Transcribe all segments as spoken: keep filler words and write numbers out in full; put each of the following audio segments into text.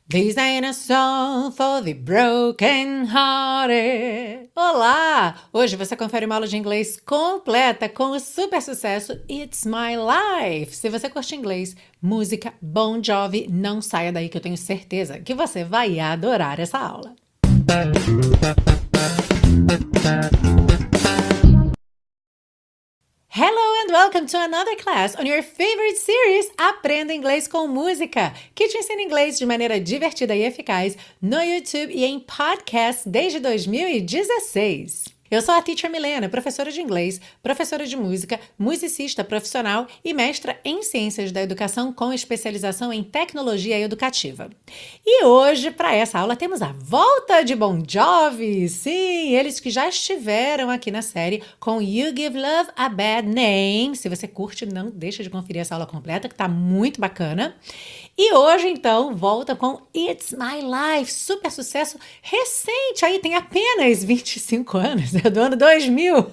This ain't a song for the broken-hearted. Olá! Hoje você confere uma aula de inglês completa com o super sucesso It's My Life. Se você curte inglês, música, Bon Jovi, não saia daí que eu tenho certeza que você vai adorar essa aula. Hello and welcome to another class on your favorite series Aprenda Inglês com Música, que te ensina inglês de maneira divertida e eficaz no YouTube e em podcast desde dois mil e dezesseis. Eu sou a Teacher Milena, professora de inglês, professora de música, musicista profissional e mestra em ciências da educação com especialização em tecnologia educativa. E hoje, para essa aula, temos a volta de Bon Jovi. Sim, eles que já estiveram aqui na série com You Give Love a Bad Name. Se você curte, não deixa de conferir essa aula completa, que está muito bacana. E hoje, então, volta com It's My Life, super sucesso recente, aí tem apenas vinte e cinco anos, é do ano dois mil.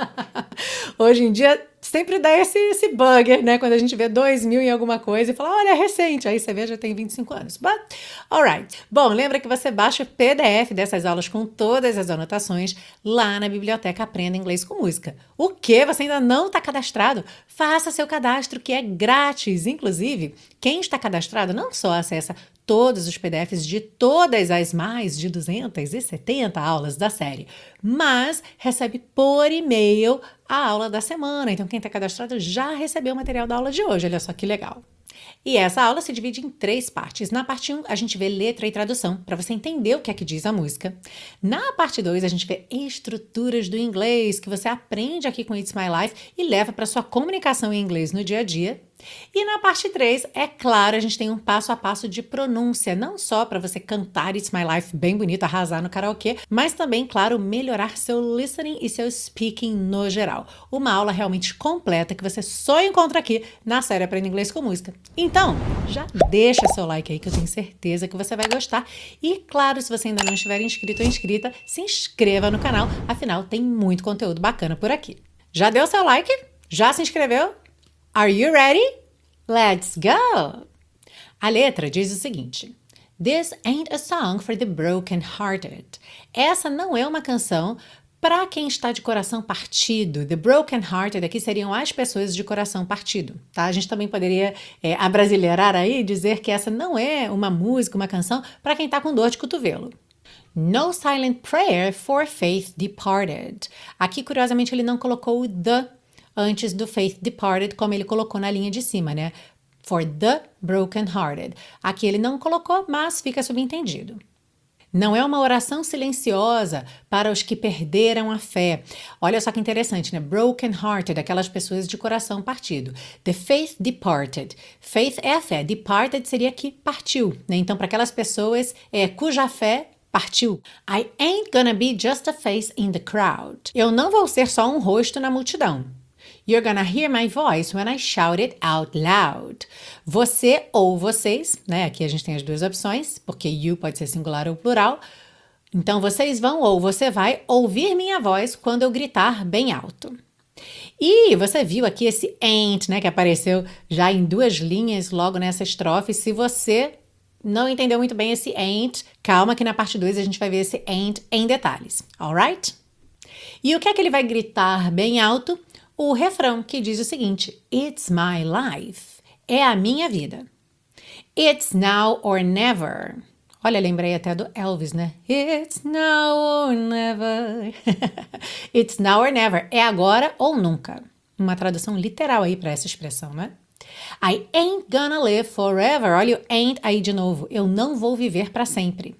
Hoje em dia, sempre dá esse, esse bugger, né? Quando a gente vê dois mil em alguma coisa e fala, olha, é recente, aí você vê, já tem vinte e cinco anos. But, alright. Bom, lembra que você baixa o P D F dessas aulas com todas as anotações lá na biblioteca Aprenda Inglês com Música. O quê? Você ainda não está cadastrado? Faça seu cadastro, que é grátis. Inclusive, quem está cadastrado não só acessa todos os P D Fs de todas as mais de duzentas e setenta aulas da série, mas recebe por e-mail a aula da semana. Então, quem está cadastrado já recebeu o material da aula de hoje. Olha só que legal. E essa aula se divide em três partes. Na parte um, a gente vê letra e tradução, para você entender o que é que diz a música. Na parte dois, a gente vê estruturas do inglês, que você aprende aqui com It's My Life e leva para sua comunicação em inglês no dia a dia. E na parte três, é claro, a gente tem um passo a passo de pronúncia, não só para você cantar It's My Life bem bonito, arrasar no karaokê, mas também, claro, melhorar seu listening e seu speaking no geral. Uma aula realmente completa que você só encontra aqui na série Aprenda Inglês com Música. Então, já deixa seu like aí que eu tenho certeza que você vai gostar. E, claro, se você ainda não estiver inscrito ou inscrita, se inscreva no canal, afinal tem muito conteúdo bacana por aqui. Já deu seu like? Já se inscreveu? Are you ready? Let's go! A letra diz o seguinte: This ain't a song for the broken-hearted. Essa não é uma canção para quem está de coração partido. The broken-hearted aqui seriam as pessoas de coração partido, tá? A gente também poderia é, abrasileirar aí e dizer que essa não é uma música, uma canção para quem está com dor de cotovelo. No silent prayer for faith departed. Aqui, curiosamente, ele não colocou o the antes do faith departed, como ele colocou na linha de cima, né? For the broken-hearted. Aqui ele não colocou, mas fica subentendido. Não é uma oração silenciosa para os que perderam a fé. Olha só que interessante, né? Broken-hearted, aquelas pessoas de coração partido. The faith departed. Faith é a fé. Departed seria que partiu, né? Então, para aquelas pessoas é, cuja fé partiu. I ain't gonna be just a face in the crowd. Eu não vou ser só um rosto na multidão. You're gonna hear my voice when I shout it out loud. Você ou vocês, né? Aqui a gente tem as duas opções, porque you pode ser singular ou plural. Então, vocês vão ou você vai ouvir minha voz quando eu gritar bem alto. E você viu aqui esse ain't, né? Que apareceu já em duas linhas logo nessa estrofe. Se você não entendeu muito bem esse ain't, calma que na parte dois a gente vai ver esse ain't em detalhes. Alright? E o que é que ele vai gritar bem alto? O refrão, que diz o seguinte: It's my life. É a minha vida. It's now or never. Olha, lembrei até do Elvis, né? It's now or never. It's now or never. É agora ou nunca. Uma tradução literal aí para essa expressão, né? I ain't gonna live forever. Olha o ain't aí de novo. Eu não vou viver para sempre.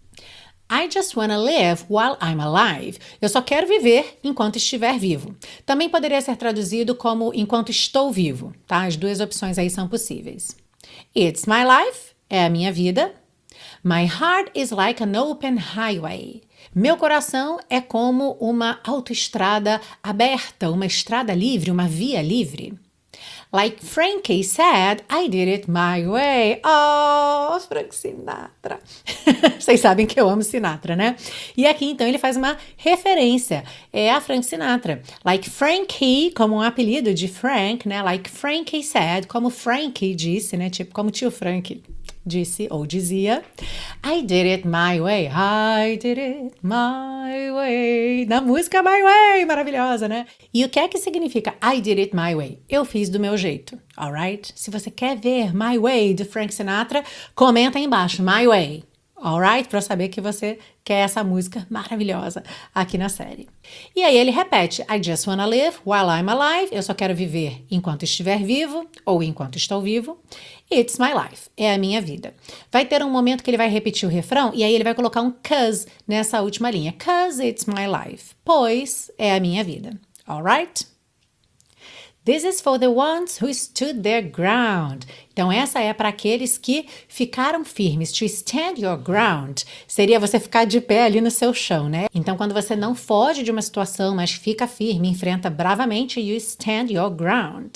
I just wanna live while I'm alive. Eu só quero viver enquanto estiver vivo. Também poderia ser traduzido como enquanto estou vivo, tá? As duas opções aí são possíveis. It's my life, é a minha vida. My heart is like an open highway. Meu coração é como uma autoestrada aberta, uma estrada livre, uma via livre. Like Frankie said, I did it my way. Oh, Frank Sinatra. Vocês sabem que eu amo Sinatra, né? E aqui, então, ele faz uma referência é a Frank Sinatra. Like Frankie, como um apelido de Frank, né? Like Frankie said, como Frankie disse, né? Tipo, como tio Frank. disse ou dizia I did it my way, I did it my way. Na música My Way, maravilhosa, né? E o que é que significa I did it my way? Eu fiz do meu jeito, alright? Se você quer ver My Way de Frank Sinatra, comenta aí embaixo, My Way. Alright? Para eu saber que você quer essa música maravilhosa aqui na série. E aí ele repete, I just wanna live while I'm alive. Eu só quero viver enquanto estiver vivo ou enquanto estou vivo. It's my life. É a minha vida. Vai ter um momento que ele vai repetir o refrão e aí ele vai colocar um cause nessa última linha. Cause it's my life. Pois é a minha vida. Alright? This is for the ones who stood their ground. Então, essa é para aqueles que ficaram firmes. To stand your ground seria você ficar de pé ali no seu chão, né? Então, quando você não foge de uma situação, mas fica firme, enfrenta bravamente, you stand your ground.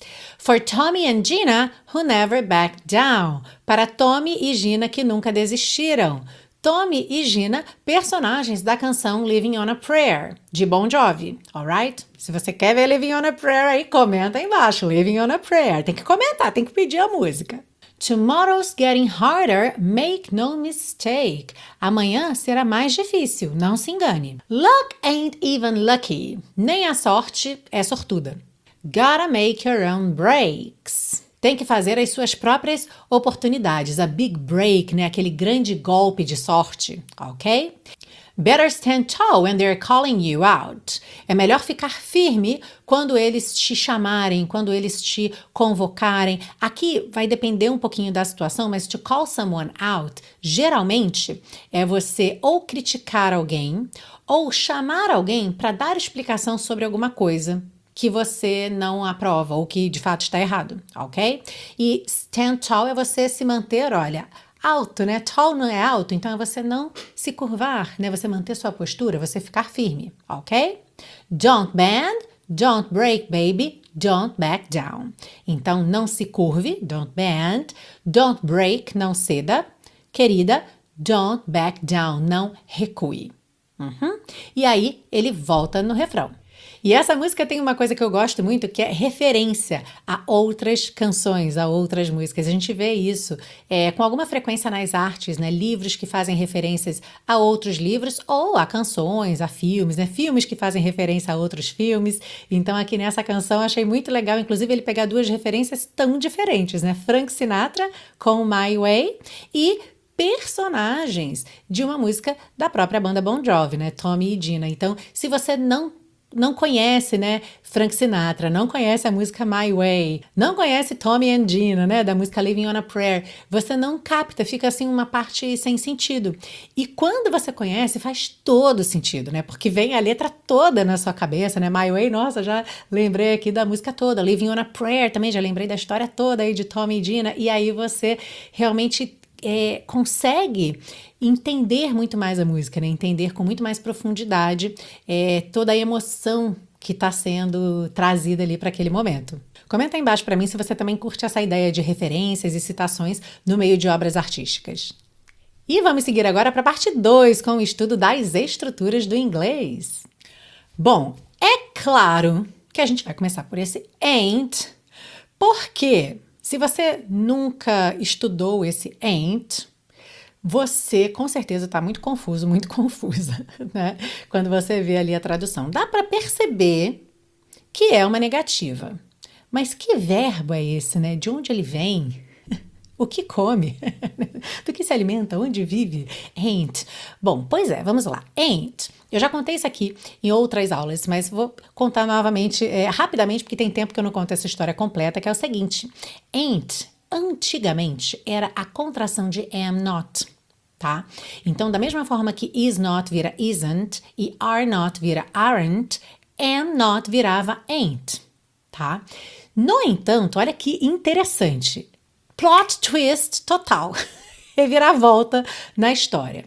For Tommy and Gina, who never backed down. Para Tommy e Gina que nunca desistiram. Tommy e Gina, personagens da canção Living on a Prayer, de Bon Jovi, alright? Se você quer ver Living on a Prayer aí, comenta aí embaixo, Living on a Prayer. Tem que comentar, tem que pedir a música. Tomorrow's getting harder, make no mistake. Amanhã será mais difícil, não se engane. Luck ain't even lucky. Nem a sorte é sortuda. Gotta make your own breaks. Tem que fazer as suas próprias oportunidades, a big break, né? Aquele grande golpe de sorte, ok? Better stand tall when they're calling you out. É melhor ficar firme quando eles te chamarem, quando eles te convocarem. Aqui vai depender um pouquinho da situação, mas to call someone out, geralmente, é você ou criticar alguém ou chamar alguém para dar explicação sobre alguma coisa que você não aprova ou que de fato está errado, ok? E stand tall é você se manter, olha, alto, né? Tall não é alto, então é você não se curvar, né? Você manter sua postura, você ficar firme, ok? Don't bend, don't break, baby, don't back down. Então, não se curve, don't bend, don't break, não ceda, querida, don't back down, não recue. Uhum. E aí, ele volta no refrão. E essa música tem uma coisa que eu gosto muito, que é referência a outras canções, a outras músicas. A gente vê isso é, com alguma frequência nas artes, né? Livros que fazem referências a outros livros ou a canções, a filmes, né? Filmes que fazem referência a outros filmes. Então aqui nessa canção eu achei muito legal, inclusive ele pegar duas referências tão diferentes, né? Frank Sinatra com My Way e personagens de uma música da própria banda Bon Jovi, né? Tommy e Gina. Então, se você não não conhece, né, Frank Sinatra, não conhece a música My Way, não conhece Tommy and Gina, né, da música Living on a Prayer, você não capta, fica assim uma parte sem sentido. E quando você conhece, faz todo sentido, né, porque vem a letra toda na sua cabeça, né, My Way, nossa, já lembrei aqui da música toda, Living on a Prayer também, já lembrei da história toda aí de Tommy e Gina, e aí você realmente É, consegue entender muito mais a música, né? Entender com muito mais profundidade é, toda a emoção que está sendo trazida ali para aquele momento. Comenta aí embaixo para mim se você também curte essa ideia de referências e citações no meio de obras artísticas. E vamos seguir agora para a parte dois com o estudo das estruturas do inglês. Bom, é claro que a gente vai começar por esse ain't, porque se você nunca estudou esse ain't, você com certeza está muito confuso, muito confusa, né? Quando você vê ali a tradução. Dá para perceber que é uma negativa. Mas que verbo é esse, né? De onde ele vem? O que come? Do que se alimenta? Onde vive? Ain't. Bom, pois é, vamos lá. Ain't. Eu já contei isso aqui em outras aulas, mas vou contar novamente, é, rapidamente, porque tem tempo que eu não conto essa história completa, que é o seguinte. Ain't, antigamente, era a contração de am not, tá? Então, da mesma forma que is not vira isn't e are not vira aren't, am not virava ain't, tá? No entanto, olha que interessante. Plot twist total. Reviravolta na história.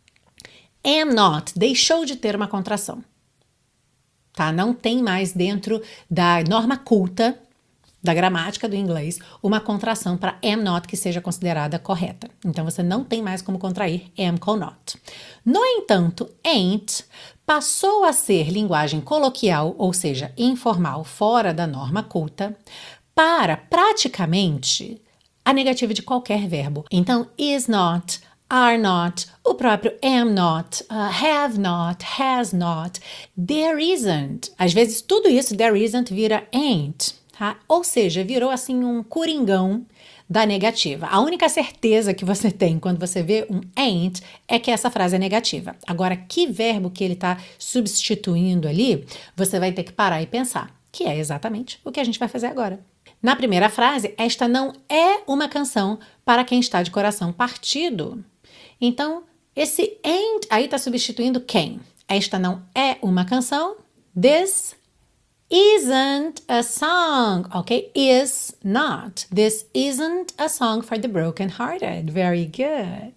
Am not deixou de ter uma contração. Tá? Não tem mais dentro da norma culta da gramática do inglês uma contração para am not que seja considerada correta. Então você não tem mais como contrair am com not. No entanto, ain't passou a ser linguagem coloquial, ou seja, informal, fora da norma culta, para praticamente a negativa de qualquer verbo. Então, is not, are not, o próprio am not, uh, have not, has not, there isn't. Às vezes tudo isso, there isn't, vira ain't, tá? Ou seja, virou assim um coringão da negativa. A única certeza que você tem quando você vê um ain't é que essa frase é negativa. Agora, que verbo que ele está substituindo ali, você vai ter que parar e pensar, que é exatamente o que a gente vai fazer agora. Na primeira frase, esta não é uma canção para quem está de coração partido. Então, esse ain't aí está substituindo quem? Esta não é uma canção. This isn't a song, ok? Is not. This isn't a song for the broken-hearted. Very good.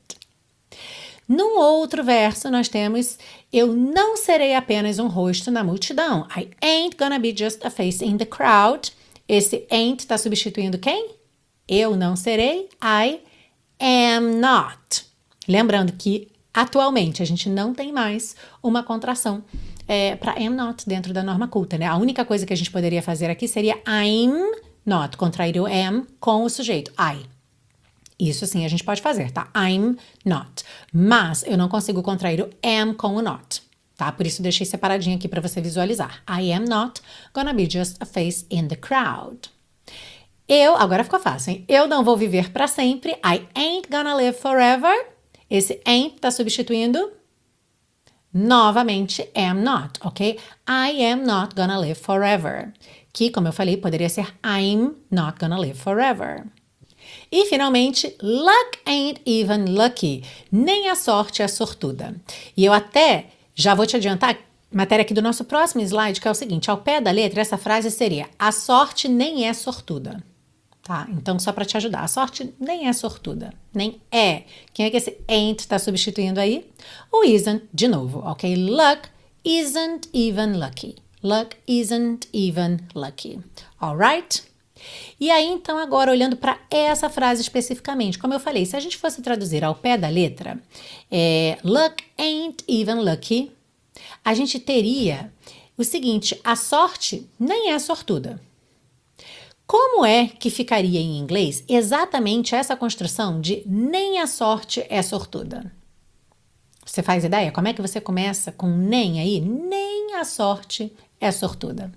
Num outro verso, nós temos eu não serei apenas um rosto na multidão. I ain't gonna be just a face in the crowd. Esse ain't está substituindo quem? Eu não serei. I am not. Lembrando que, atualmente, a gente não tem mais uma contração é, para am not dentro da norma culta, né? A única coisa que a gente poderia fazer aqui seria I'm not, contrair o am com o sujeito, I. Isso sim a gente pode fazer, tá? I'm not. Mas eu não consigo contrair o am com o not, tá? Por isso deixei separadinho aqui para você visualizar. I am not gonna be just a face in the crowd. Eu, agora ficou fácil, hein? Eu não vou viver para sempre. I ain't gonna live forever. Esse ain't tá substituindo novamente am not, ok? I am not gonna live forever. Que, como eu falei, poderia ser I'm not gonna live forever. E, finalmente, luck ain't even lucky. Nem a sorte é sortuda. E eu até já vou te adiantar matéria aqui do nosso próximo slide, que é o seguinte, ao pé da letra, essa frase seria a sorte nem é sortuda. Tá? Então, só para te ajudar, a sorte nem é sortuda, nem é. Quem é que esse ain't está substituindo aí? O isn't, de novo, ok? Luck isn't even lucky. Luck isn't even lucky. Alright? E aí, então, agora, olhando para essa frase especificamente, como eu falei, se a gente fosse traduzir ao pé da letra, é, luck ain't even lucky, a gente teria o seguinte, a sorte nem é sortuda. Como é que ficaria em inglês exatamente essa construção de nem a sorte é sortuda? Você faz ideia? Como é que você começa com nem aí? Nem a sorte é sortuda.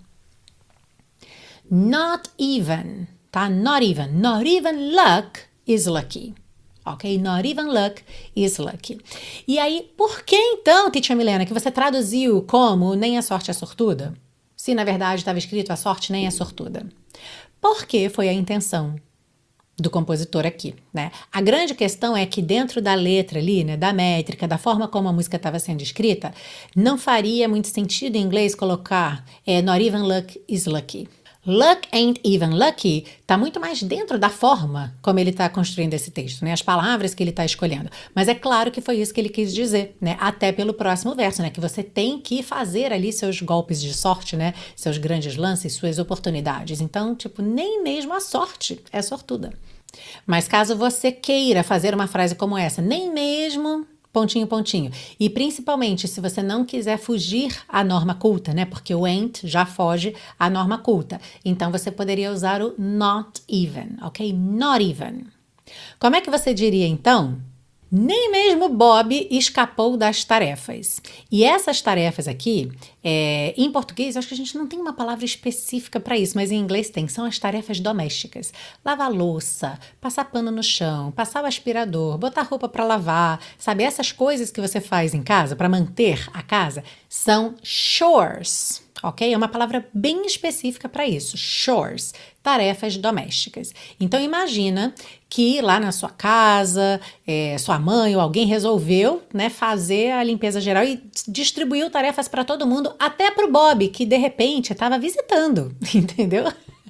Not even, tá? Not even. Not even luck is lucky. Ok? Not even luck is lucky. E aí, por que então, Teacher Milena, que você traduziu como nem a sorte é sortuda? Se na verdade estava escrito a sorte nem é sortuda. Porque foi a intenção do compositor aqui, né? A grande questão é que dentro da letra ali, né, da métrica, da forma como a música estava sendo escrita, não faria muito sentido em inglês colocar é, not even luck is lucky. Luck ain't even lucky está muito mais dentro da forma como ele está construindo esse texto, né? As palavras que ele está escolhendo. Mas é claro que foi isso que ele quis dizer, né? Até pelo próximo verso, né? Que você tem que fazer ali seus golpes de sorte, né? Seus grandes lances, suas oportunidades. Então, tipo, nem mesmo a sorte é sortuda. Mas caso você queira fazer uma frase como essa, nem mesmo... pontinho, pontinho. E principalmente se você não quiser fugir à norma culta, né? Porque o ain't já foge à norma culta. Então, você poderia usar o not even, ok? Not even. Como é que você diria, então? Nem mesmo Bob escapou das tarefas. E essas tarefas aqui, é, em português, acho que a gente não tem uma palavra específica para isso, mas em inglês tem, são as tarefas domésticas. Lavar louça, passar pano no chão, passar o aspirador, botar roupa para lavar, sabe? Essas coisas que você faz em casa para manter a casa são chores. Ok? É uma palavra bem específica para isso, chores, tarefas domésticas. Então, imagina que lá na sua casa, é, sua mãe ou alguém resolveu, né, fazer a limpeza geral e distribuiu tarefas para todo mundo, até para o Bob, que de repente estava visitando, entendeu?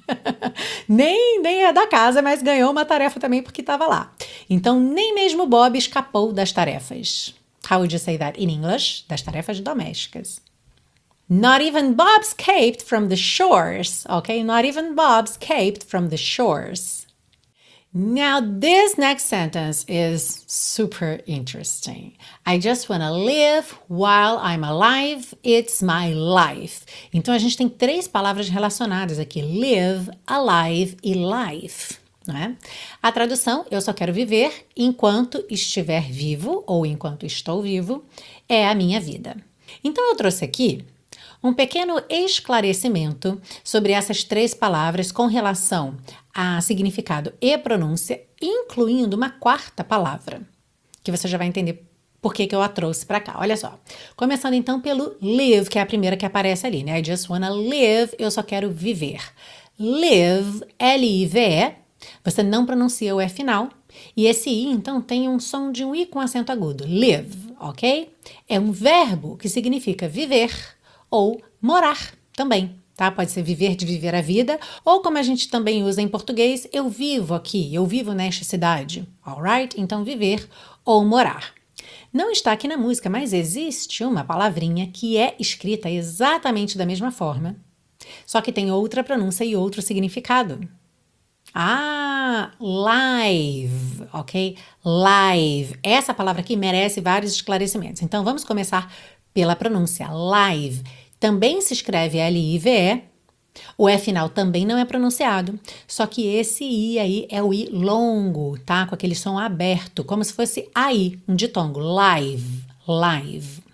nem, nem é da casa, mas ganhou uma tarefa também porque estava lá. Então, nem mesmo Bob escapou das tarefas. How would you say that in English? Das tarefas domésticas. Not even Bob escaped from the shores, okay? Not even Bob escaped from the shores. Now, this next sentence is super interesting. I just want to live while I'm alive. It's my life. Então, a gente tem três palavras relacionadas aqui. Live, alive e life. não é? A tradução, eu só quero viver enquanto estiver vivo ou enquanto estou vivo, é a minha vida. Então eu trouxe aqui um pequeno esclarecimento sobre essas três palavras com relação a significado e pronúncia, incluindo uma quarta palavra, que você já vai entender por que que eu a trouxe para cá. Olha só. Começando então pelo live, que é a primeira que aparece ali, né? I just wanna live, eu só quero viver. Live, L I V E, você não pronuncia o E final, e esse I, então, tem um som de um I com acento agudo. Live, ok? É um verbo que significa viver ou morar também, tá? Pode ser viver de viver a vida, ou como a gente também usa em português, eu vivo aqui, eu vivo nesta cidade, alright? Então, viver ou morar. Não está aqui na música, mas existe uma palavrinha que é escrita exatamente da mesma forma, só que tem outra pronúncia e outro significado. Ah, live, ok? Live. Essa palavra aqui merece vários esclarecimentos. Então, vamos começar pela pronúncia. Live. Também se escreve L I V E. O E final também não é pronunciado, só que esse I aí é o I longo, tá? Com aquele som aberto, como se fosse aí, um ditongo. Live, live.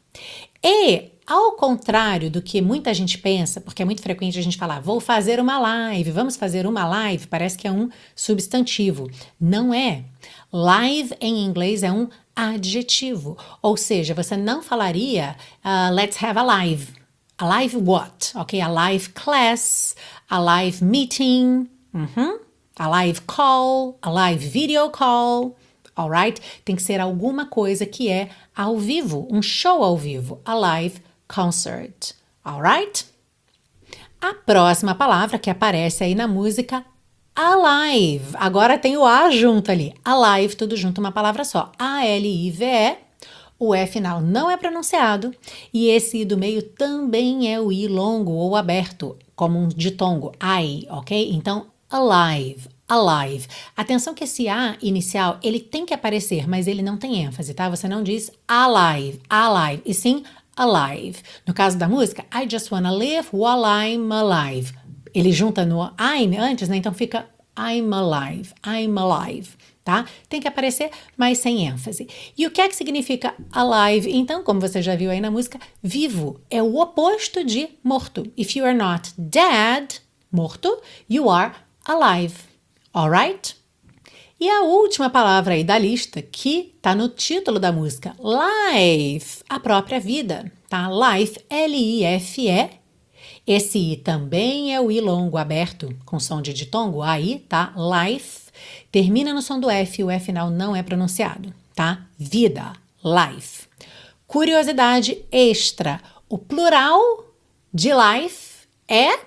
E, ao contrário do que muita gente pensa, porque é muito frequente a gente falar, vou fazer uma live, vamos fazer uma live, parece que é um substantivo. Não é. Live em inglês é um adjetivo, ou seja, você não falaria uh, let's have a live. A live what? Ok, a live class, a live meeting, uhum. A live call, a live video call, alright? Tem que ser alguma coisa que é ao vivo, um show ao vivo, a live concert, alright? A próxima palavra que aparece aí na música, alive. Agora tem o A junto ali, alive, tudo junto, uma palavra só, A L I V E. O E final não é pronunciado e esse I do meio também é o I longo ou aberto, como um ditongo, I, ok? Então, alive, alive. Atenção que esse A inicial, ele tem que aparecer, mas ele não tem ênfase, tá? Você não diz alive, alive, e sim alive. No caso da música, I just wanna live while I'm alive. Ele junta no I'm antes, né? Então fica I'm alive, I'm alive. Tá? Tem que aparecer, mas sem ênfase. E o que é que significa alive? Então, como você já viu aí na música, vivo é o oposto de morto. If you are not dead, morto, you are alive. Alright? E a última palavra aí da lista, que tá no título da música, life, a própria vida, tá? Life, L I F E. Esse I também é o I longo aberto, com som de ditongo, aí, tá? Life. Termina no som do F e o F final não é pronunciado, tá? Vida, life. Curiosidade extra, o plural de life é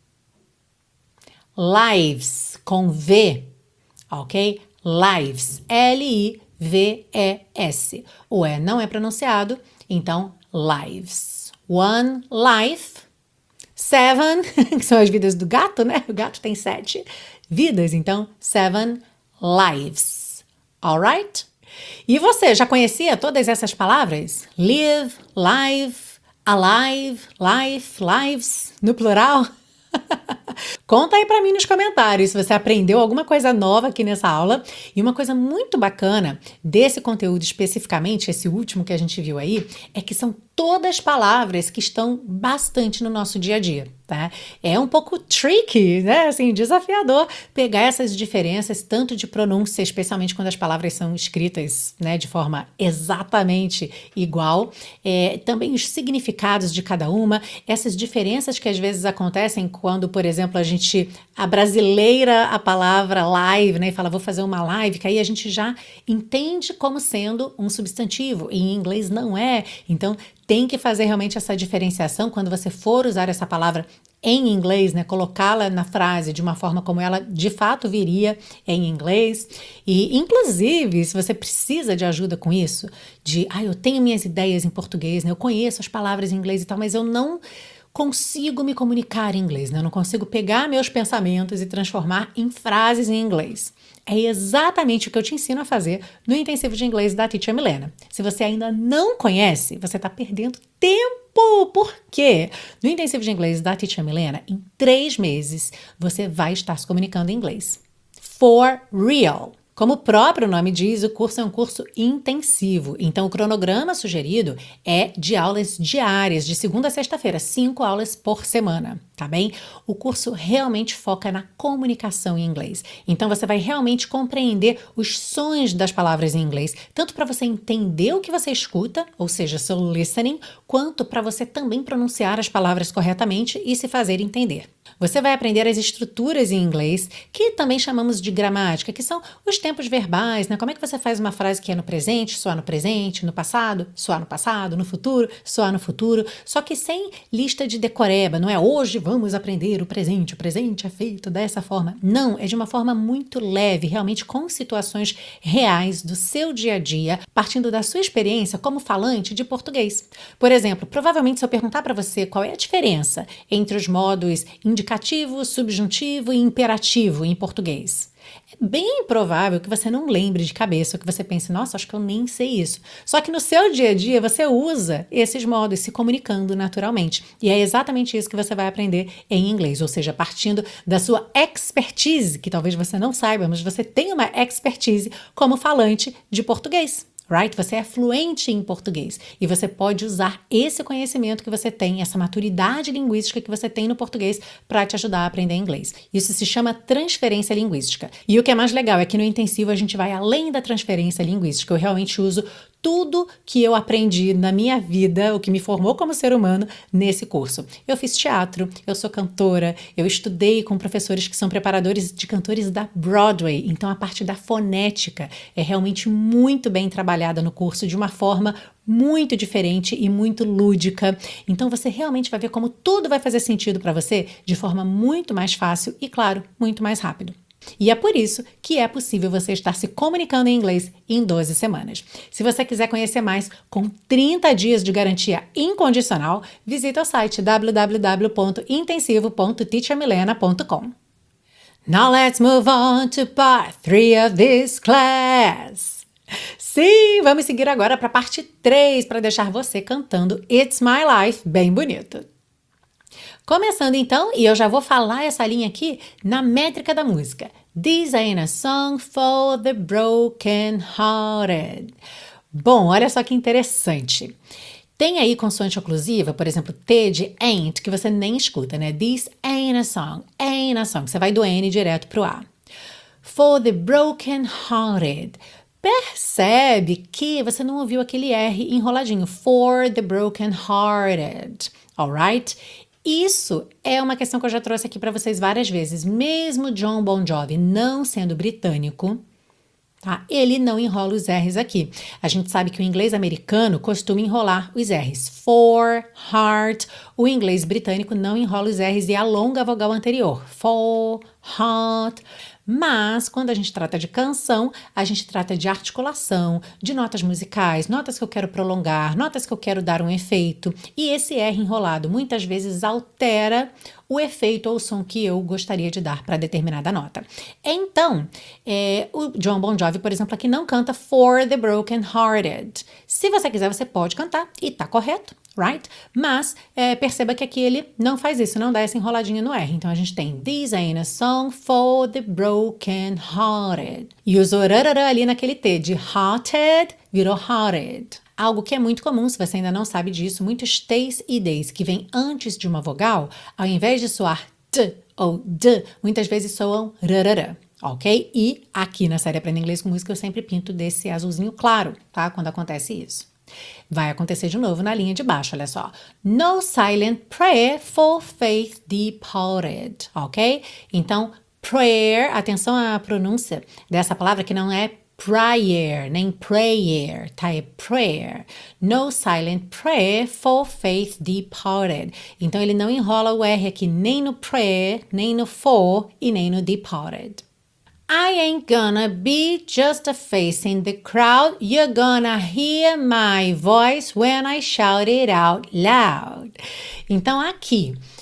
lives, com V, ok? Lives, L I V E S. O E não é pronunciado, então lives. One life, seven, que são as vidas do gato, né? O gato tem sete vidas, então seven lives. Alright? E você já conhecia todas essas palavras? Live, live, alive, life, lives, no plural? Conta aí pra mim nos comentários se você aprendeu alguma coisa nova aqui nessa aula. E uma coisa muito bacana desse conteúdo especificamente, esse último que a gente viu aí, é que são todas palavras que estão bastante no nosso dia a dia, tá? É um pouco tricky, né? Assim, desafiador pegar essas diferenças, tanto de pronúncia, especialmente quando as palavras são escritas, né, de forma exatamente igual. É, também os significados de cada uma, essas diferenças que às vezes acontecem quando, por exemplo, a gente abrasileira a palavra live, né, e fala, vou fazer uma live, que aí a gente já entende como sendo um substantivo, e em inglês não é. Então, tem que fazer realmente essa diferenciação quando você for usar essa palavra em inglês, né? Colocá-la na frase de uma forma como ela de fato viria em inglês. E, inclusive, se você precisa de ajuda com isso, de, ah, eu tenho minhas ideias em português, né? Eu conheço as palavras em inglês e tal, mas eu não consigo me comunicar em inglês, né? Eu não consigo pegar meus pensamentos e transformar em frases em inglês. É exatamente o que eu te ensino a fazer no intensivo de inglês da Teacher Milena. Se você ainda não conhece, você está perdendo tempo. Por quê? No intensivo de inglês da Teacher Milena, em três meses, você vai estar se comunicando em inglês for real. Como o próprio nome diz, o curso é um curso intensivo, então o cronograma sugerido é de aulas diárias, de segunda a sexta-feira, cinco aulas por semana, tá bem? O curso realmente foca na comunicação em inglês, então você vai realmente compreender os sons das palavras em inglês, tanto para você entender o que você escuta, ou seja, seu listening, quanto para você também pronunciar as palavras corretamente e se fazer entender. Você vai aprender as estruturas em inglês, que também chamamos de gramática, que são os tempos verbais, né? Como é que você faz uma frase que é no presente, soar no presente, no passado, soar no passado, no futuro, soar no futuro, só que sem lista de decoreba, não é hoje vamos aprender o presente, o presente é feito dessa forma. Não, é de uma forma muito leve, realmente com situações reais do seu dia a dia, partindo da sua experiência como falante de português. Por exemplo, provavelmente se eu perguntar para você qual é a diferença entre os modos indicativo, subjuntivo e imperativo em português, é bem provável que você não lembre de cabeça, ou que você pense, nossa, acho que eu nem sei isso. Só que no seu dia a dia você usa esses modos se comunicando naturalmente. E é exatamente isso que você vai aprender em inglês, ou seja, partindo da sua expertise, que talvez você não saiba, mas você tem uma expertise como falante de português. Right? Você é fluente em português e você pode usar esse conhecimento que você tem, essa maturidade linguística que você tem no português para te ajudar a aprender inglês. Isso se chama transferência linguística. E o que é mais legal é que no intensivo a gente vai além da transferência linguística. Eu realmente uso tudo que eu aprendi na minha vida, o que me formou como ser humano, nesse curso. Eu fiz teatro, eu sou cantora, eu estudei com professores que são preparadores de cantores da Broadway, então a parte da fonética é realmente muito bem trabalhada no curso, de uma forma muito diferente e muito lúdica. Então você realmente vai ver como tudo vai fazer sentido para você de forma muito mais fácil e, claro, muito mais rápido. E é por isso que é possível você estar se comunicando em inglês em doze semanas. Se você quiser conhecer mais, com trinta dias de garantia incondicional, visita o site w w w ponto intensivo ponto teacher milena ponto com. Now let's move on to part three of this class. Sim, vamos seguir agora para a parte três para deixar você cantando It's My Life bem bonito. Começando então, e eu já vou falar essa linha aqui na métrica da música. This ain't a song for the broken hearted. Bom, olha só que interessante. Tem aí consoante oclusiva, por exemplo, T de ain't, que você nem escuta, né? This ain't a song, ain't a song. Você vai do N direto pro A. For the broken hearted. Percebe que você não ouviu aquele R enroladinho. For the broken hearted. Alright? Isso é uma questão que eu já trouxe aqui para vocês várias vezes. Mesmo John Bon Jovi não sendo britânico, tá? Ele não enrola os R's aqui. A gente sabe que o inglês americano costuma enrolar os R's. For, heart. O inglês britânico não enrola os R's e alonga a vogal anterior. For, heart. Mas, quando a gente trata de canção, a gente trata de articulação, de notas musicais, notas que eu quero prolongar, notas que eu quero dar um efeito. E esse R enrolado muitas vezes altera o efeito ou o som que eu gostaria de dar para determinada nota. Então, é, o John Bon Jovi, por exemplo, aqui não canta For the Broken Hearted. Se você quiser, você pode cantar e tá correto. Right? Mas é, perceba que aqui ele não faz isso, não dá essa enroladinha no R. Então a gente tem This ain't a song for the broken hearted. E usou rarará ali naquele T de hearted, virou hearted. Algo que é muito comum, se você ainda não sabe disso, muitos T's e D's que vêm antes de uma vogal, ao invés de soar T ou D, muitas vezes soam rarará. Ok? E aqui na série Aprenda Inglês com Música eu sempre pinto desse azulzinho claro, tá? Quando acontece isso. Vai acontecer de novo na linha de baixo, olha só. No silent prayer for faith departed, ok? Então, prayer, atenção à pronúncia dessa palavra que não é prayer, nem prayer, tá? É prayer. No silent prayer for faith departed. Então, ele não enrola o R aqui nem no prayer, nem no for e nem no departed. I ain't gonna be just a face in the crowd. You're gonna hear my voice when I shout it out loud. Então aqui,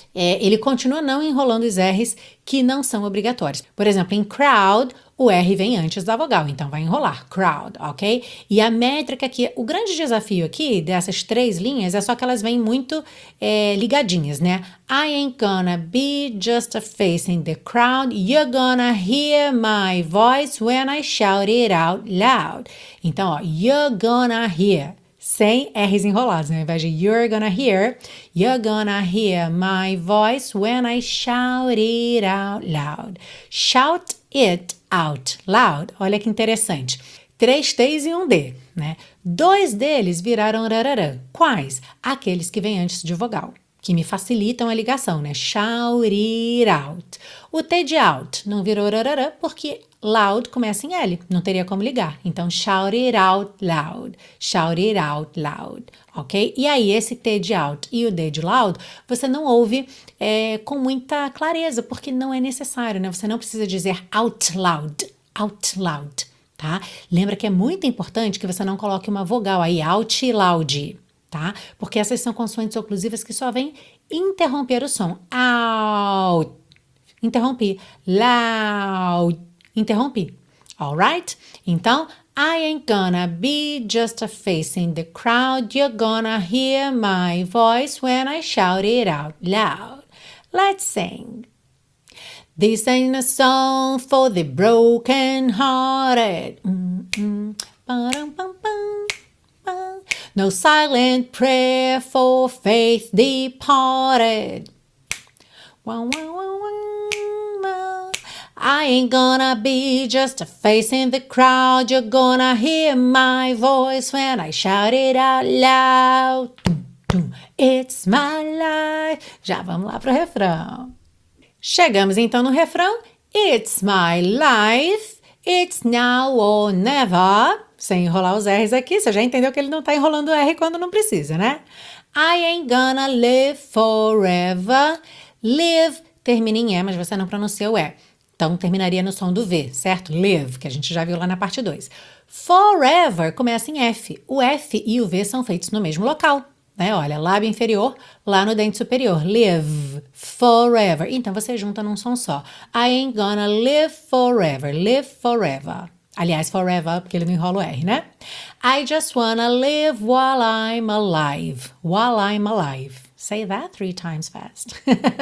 é, ele continua não enrolando os R's que não são obrigatórios. Por exemplo, em crowd, o R vem antes da vogal, então vai enrolar, crowd, ok? E a métrica aqui, o grande desafio aqui dessas três linhas é só que elas vêm muito é, ligadinhas, né? I ain't gonna be just a face in the crowd, you're gonna hear my voice when I shout it out loud. Então, ó, you're gonna hear, sem R's enrolados, né? Ao invés de you're gonna hear, you're gonna hear my voice when I shout it out loud. Shout it out loud. Olha que interessante. Três T's e um D, né? Dois deles viraram rararã. Quais? Aqueles que vêm antes de vogal, que me facilitam a ligação, né? Shout it out. O T de out não virou rararã porque loud começa em L, não teria como ligar. Então, shout it out loud. Shout it out loud, ok? E aí, esse T de out e o D de loud, você não ouve é, com muita clareza, porque não é necessário, né? Você não precisa dizer out loud, out loud, tá? Lembra que é muito importante que você não coloque uma vogal aí, out e loud, tá? Porque essas são consoantes oclusivas que só vêm interromper o som. Out. Interrompi. Loud. Interrompi. Alright? Então, I ain't gonna be just a face in the crowd. You're gonna hear my voice when I shout it out loud. Let's sing. This ain't a song for the broken-hearted. Mm-mm. Ba-dum-bum-bum. No silent prayer for faith departed. Wow, wow, wow, wow. I ain't gonna be just a face in the crowd. You're gonna hear my voice when I shout it out loud. It's my life. Já vamos lá pro refrão. Chegamos então no refrão. It's my life. It's now or never. Sem enrolar os R's aqui, você já entendeu que ele não tá enrolando o R quando não precisa, né? I ain't gonna live forever. Live termina em E, mas você não pronuncia o E. Então, terminaria no som do V, certo? Live, que a gente já viu lá na parte dois. Forever começa em F. O F e o V são feitos no mesmo local, né? Olha, lábio inferior, lá no dente superior. Live, forever. Então, você junta num som só. I ain't gonna live forever. Live forever. Aliás, forever, porque ele não enrola o R, né? I just wanna live while I'm alive. While I'm alive. Say that three times fast.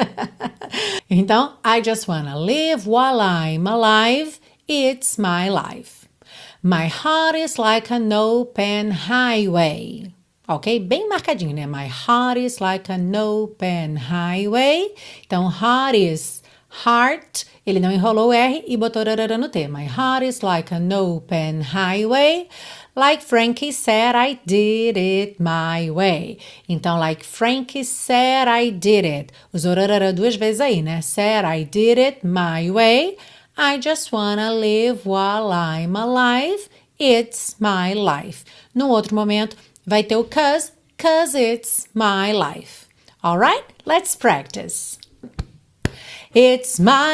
Então, I just wanna live while I'm alive. It's my life. My heart is like an open highway. Ok? Bem marcadinho, né? My heart is like an open highway. Então, heart is heart. Ele não enrolou o R e botou rarara no T. My heart is like an open highway. Like Frankie said, I did it my way. Então, like Frankie said, I did it. Usou rarara duas vezes aí, né? Said, I did it my way. I just wanna live while I'm alive. It's my life. No outro momento, vai ter o cause, cause it's my life. Alright? Let's practice. It's my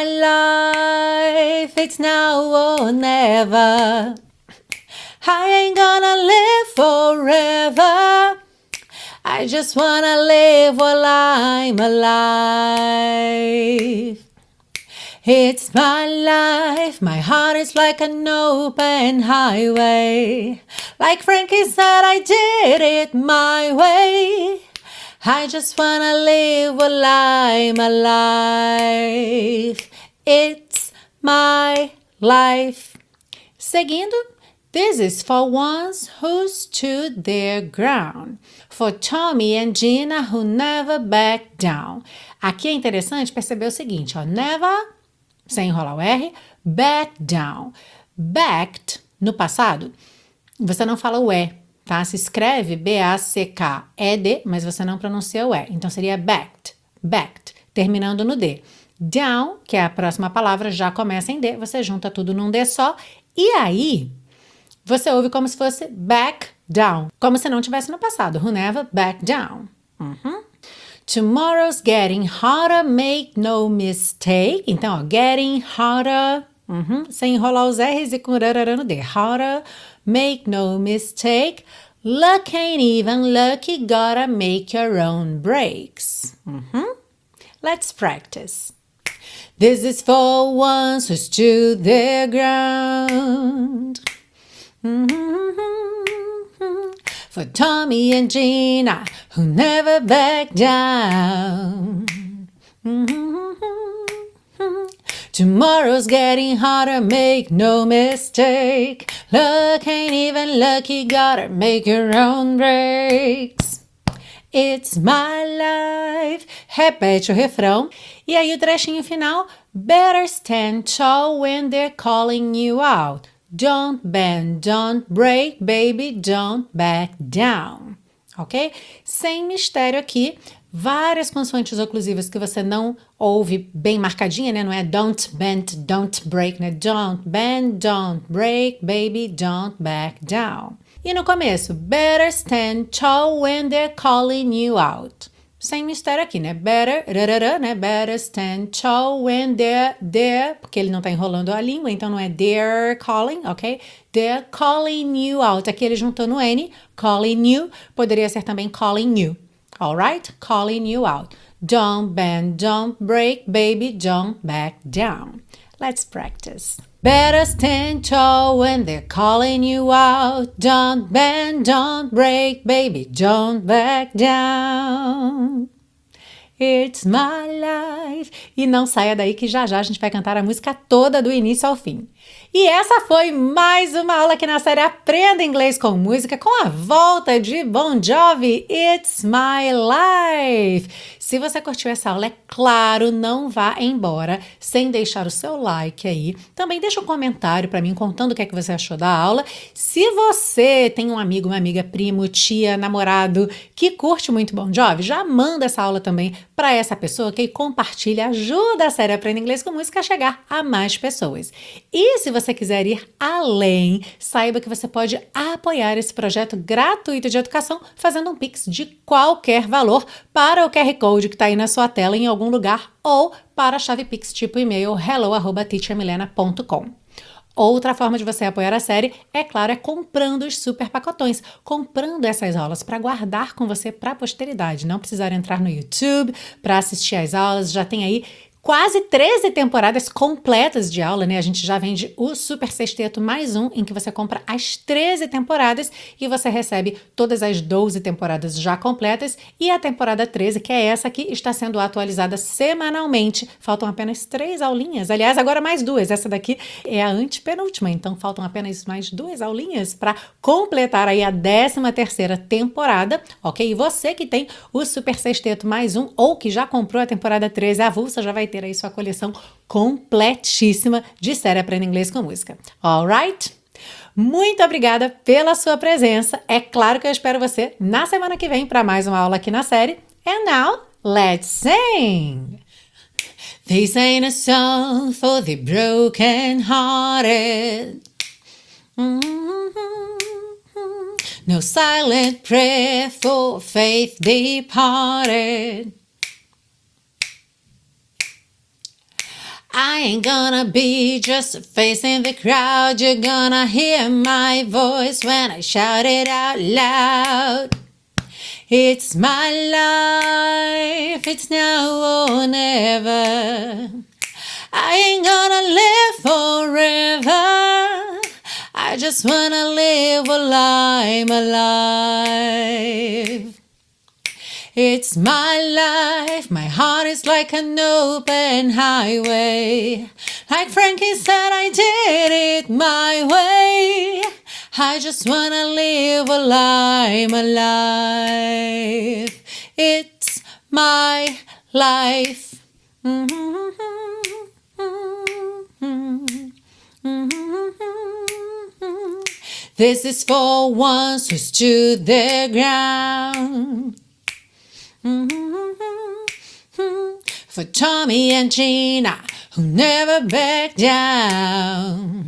life, it's now or never. I ain't gonna live forever. I just wanna live while I'm alive. It's my life, my heart is like an open highway. Like Frankie said, I did it my way. I just wanna live while I'm alive. It's my life. Seguindo, this is for ones who stood their ground. For Tommy and Gina who never backed down. Aqui é interessante perceber o seguinte, ó. Never, sem enrolar o R, back down. Backed, no passado, você não fala o E. Tá? Se escreve B A C K E D, mas você não pronuncia o E. Então, seria backed, backed, terminando no D. Down, que é a próxima palavra, já começa em D. Você junta tudo num D só. E aí, você ouve como se fosse back down. Como se não tivesse no passado. Who never back down. Uhum. Tomorrow's getting hotter, make no mistake. Então, ó, getting hotter. Uhum. Sem enrolar os R's e com rarara no D. Hotter. Make no mistake, luck ain't even lucky, gotta make your own breaks. Uhum. Let's practice. This is for ones who stood their ground. For Tommy and Gina, who never backed down. Tomorrow's getting harder, make no mistake. Luck ain't even lucky, gotta make your own breaks. It's my life. Repete o refrão. E aí o trechinho final. Better stand tall when they're calling you out. Don't bend, don't break, baby, don't back down. Ok? Sem mistério aqui. Várias consoantes oclusivas que você não ouve bem marcadinha, né? Não é don't bend, don't break, né? Don't bend, don't break, baby, don't back down. E no começo, better stand tall when they're calling you out. Sem mistério aqui, né? Better, rarara, né? Better stand tall when they're, they're, porque ele não tá enrolando a língua, então não é they're calling, ok? They're calling you out. Aqui ele juntou no N, calling you, poderia ser também calling you. Alright? Calling you out. Don't bend, don't break, baby, don't back down. Let's practice. Better stand tall when they're calling you out. Don't bend, don't break, baby, don't back down. It's my life. E não saia daí que já já a gente vai cantar a música toda do início ao fim. E essa foi mais uma aula aqui na série Aprenda Inglês com Música, com a volta de Bon Jovi, It's My Life. Se você curtiu essa aula, é claro, não vá embora sem deixar o seu like aí. Também deixa um comentário para mim contando o que é que você achou da aula. Se você tem um amigo, uma amiga, primo, tia, namorado que curte muito Bon Jovi, já manda essa aula também para essa pessoa que compartilha, ajuda a série Aprenda Inglês com Música a chegar a mais pessoas. E se você quiser ir além, saiba que você pode apoiar esse projeto gratuito de educação fazendo um Pix de qualquer valor para o Q R Code que está aí na sua tela em algum lugar ou para a chave Pix tipo e-mail hello arroba teacher milena ponto com. Outra forma de você apoiar a série, é claro, é comprando os super pacotões, comprando essas aulas para guardar com você para a posteridade, não precisar entrar no YouTube para assistir às aulas, já tem aí quase treze temporadas completas de aula, né? A gente já vende o Super Sexteto mais um, em que você compra as treze temporadas e você recebe todas as doze temporadas já completas e a temporada treze, que é essa aqui, está sendo atualizada semanalmente. Faltam apenas três aulinhas, aliás, agora mais duas. Essa daqui é a antepenúltima, então faltam apenas mais duas aulinhas para completar aí a décima terceira temporada, ok? E você que tem o Super Sexteto mais um ou que já comprou a temporada treze avulsa, já vai ter aí sua coleção completíssima de série Aprenda Inglês com Música. Alright? Muito obrigada pela sua presença. É claro que eu espero você na semana que vem para mais uma aula aqui na série. And now, let's sing! This ain't a song for the broken-hearted. No silent prayer for faith departed. I ain't gonna be just a face in the crowd. You're gonna hear my voice when I shout it out loud. It's my life, it's now or never. I ain't gonna live forever. I just wanna live while I'm alive. It's my life, my heart is like an open highway. Like Frankie said, I did it my way. I just wanna live while I'm alive. It's my life. This is for ones who stood their ground. For Tommy and Gina, who never backed down.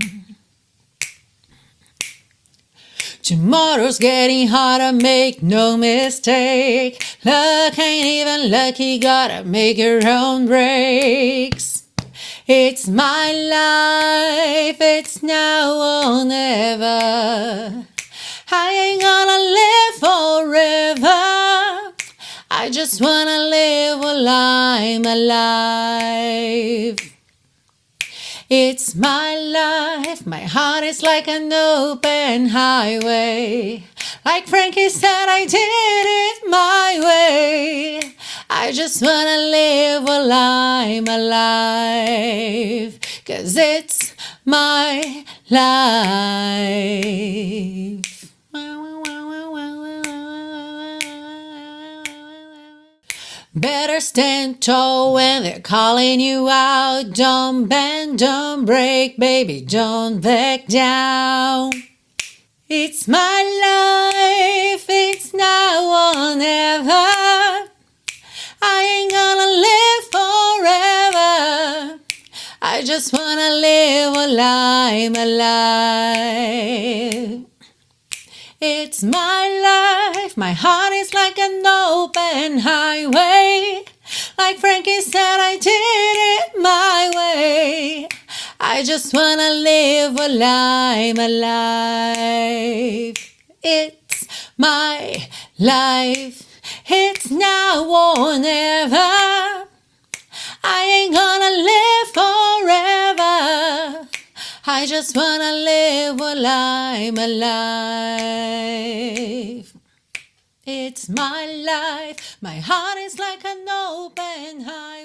Tomorrow's getting harder, make no mistake. Luck ain't even lucky, gotta make your own breaks. It's my life, it's now or never. I ain't gonna live forever. I just wanna live while I'm alive. It's my life, my heart is like an open highway. Like Frankie said, I did it my way. I just wanna live while I'm alive, 'cause it's my life. Better stand tall when they're calling you out. Don't bend, don't break, baby, don't back down. It's my life, it's now or never. I ain't gonna live forever. I just wanna live while I'm alive. It's my life, my heart is like an open highway. Like Frankie said, I did it my way. I just wanna live while I'm alive. It's my life, it's now or never. I ain't gonna live forever. I just wanna live while I'm alive. It's my life, my heart is like an open highway.